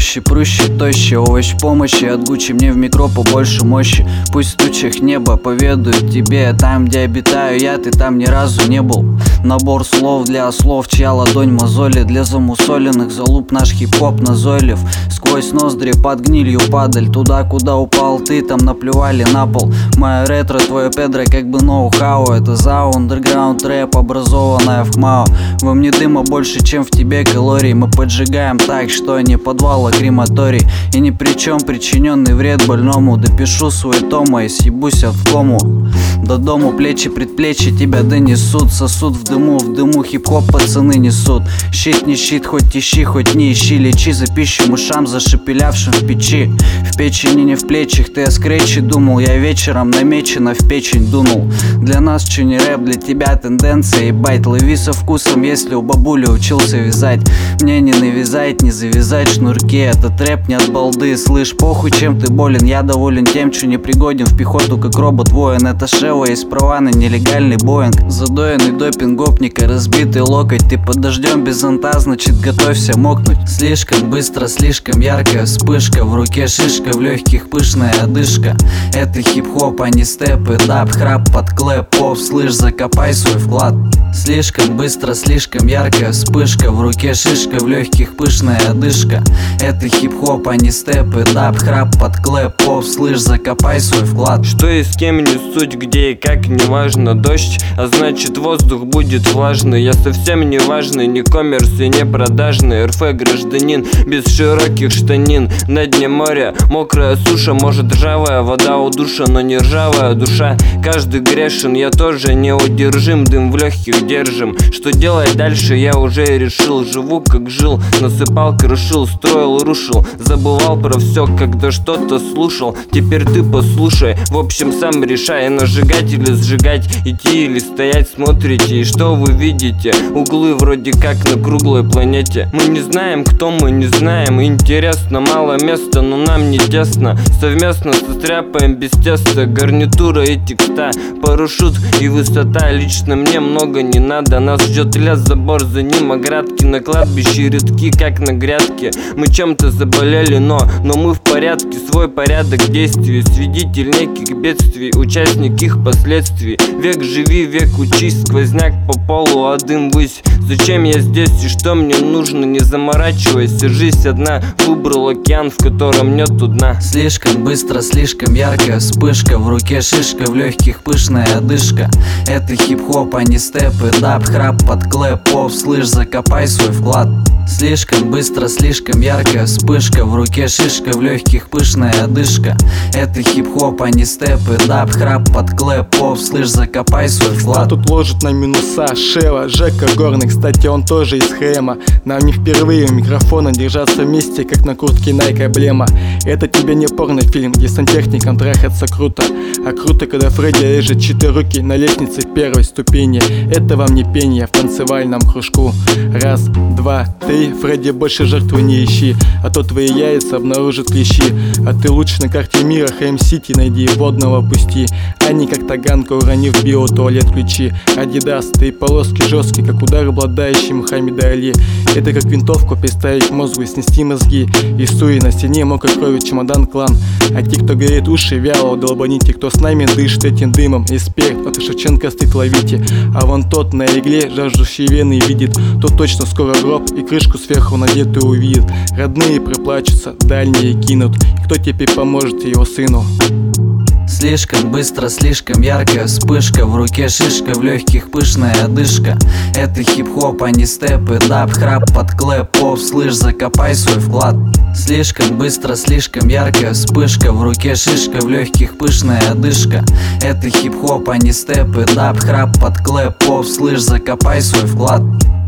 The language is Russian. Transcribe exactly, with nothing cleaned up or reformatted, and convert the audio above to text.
проще, проще, тоще. Овощ помощи от Гуччи, мне в микро побольше мощи. Пусть в тучах небо поведают тебе. Там, где обитаю я, ты там ни разу не был. Набор слов для ослов, чья ладонь мозоли. Для замусоленных залуп наш хип-хоп назойлив. Сквозь ноздри под гнилью падаль. Туда, куда упал ты, там наплевали на пол. Моя ретро, твое педро, как бы ноу-хау. Это зау, андерграунд рэп, образованная в ХМАО. Во мне дыма больше, чем в тебе калорий. Мы поджигаем так, что не подвал, а крематорий. И ни при чем причиненный вред больному. Допишу свой тома и съебусь от в кому. До дому плечи, предплечья тебя донесут. Сосуд в дыму, в дыму хип-хоп пацаны несут. Щит не щит, хоть ищи, хоть не ищи. Лечи за пищу мышам, зашепелявшим в печи. В печени, не в плечах, ты о скретче думал. Я вечером намеченно в печень дунул. Для нас че не рэп, для тебя тенденция. Ебать, лови со вкусом, если у бабули учился вязать. Мне не навязать, не завязать шнурки. Этот рэп не от балды, слышь, похуй чем ты болен. Я доволен тем, что не пригоден в пехоту, как робот-воин. Это шева, есть права на нелегальный боинг. Задоенный допинг гопника, разбитый локоть. Ты под дождем без зонта, значит готовься мокнуть. Слишком быстро, слишком яркая вспышка. В руке шишка, в легких пышная одышка. Это хип-хоп, а не степы, даб, храп под клэп, поп. Слышь, закопай свой вклад. Слишком быстро, слишком яркая вспышка. В руке шишка, в легких пышная одышка. Это хип-хоп, а не степы, даб, храп под клэп, поп. Слышь, закопай свой вклад. Что и с кем, не суть, где и как, не важно. Дождь, а значит воздух будет влажный. Я совсем не важный, не коммерс и не продажный. эр эф гражданин, без широких штанин. На дне моря мокрая суша, может ржавая вода у душа, но не ржавая душа. Каждый грешен, я тоже неудержим, дым в легких держим. Что делать дальше, я уже решил. Живу как жил, насыпал, крушил, строил, рушил. Забывал про все, когда что-то слушал. Теперь ты послушай, в общем сам решай. Нажигать или сжигать, идти или стоять. Смотрите, и что вы видите? Углы вроде как на круглой планете. Мы не знаем, кто мы, не знаем. Интересно, мало места, но нам не тесно. Совместно состряпаем без теста. Гарнитура и текста, парашют и высота. Лично мне много не надо. Нас ждет лес, забор, за ним оградки. На кладбище редки, как на грядке. Мы чем-то заболели, но, но мы в порядке. Свой порядок действий, свидетель неких бедствий, участник их последствий. Век живи, век учись, сквозняк по полу, а дым высь. Зачем я здесь и что мне нужно? Не заморачивайся, жизнь одна. Выбрал океан, в котором нету дна. Слишком быстро, слишком яркая вспышка. В руке шишка, в легких пышная одышка. Это хип-хоп, а не степы, даб, храп под клэп, поп. Слышь, закопай свой вклад. Слишком быстро, слишком яркая вспышка. В руке шишка, в легких пышная одышка. Это хип-хоп, а не степы, даб, храп под клэп, поп. Слышь, закопай свой вклад. Тут ложит на минуса Шева, Жека Горный, кстати, он тоже из Хэма. Нам не впервые у микрофона держаться вместе, как на куртке Nike эмблема. Это тебе не порнофильм, где сантехникам трахаться круто. А круто, когда Фредди режет четыре руки на лестнице первой ступени. Это вам не пение в танцевальном кружку. Раз, два, три, Фредди, больше жертвы не ищи, а то твои яйца обнаружат клещи. А ты лучше на карте мира Хэм-Сити найди, водного пусти, а не как таганка уронив биотуалет ключи. Адидас, ты полоски жесткие, как удар обладающий Мухаммеда Али. Это как винтовку приставить к мозгу и снести мозги. И суи на стене мокрой кровью чемодан клан. А те, кто горит уши, вяло долбаните. Кто с нами дышит этим дымом, респект, это Шевченко стыд ловите. А вон тот на игле жаждущие вены видит, тот точно скоро гроб и крышку сверху надетую увидит. Родные проплачутся, дальние кинут. И кто теперь поможет его сыну? Слишком быстро, слишком яркая вспышка. В руке шишка, в легких пышная одышка. Это хип-хоп, а не степы, даб, храп под клэп, поп. Слышь, закопай свой вклад. Слишком быстро, слишком яркая вспышка. В руке шишка, в легких пышная одышка. Это хип-хоп, а не степы, даб, храп под клэп, поп. Слышь, закопай свой вклад.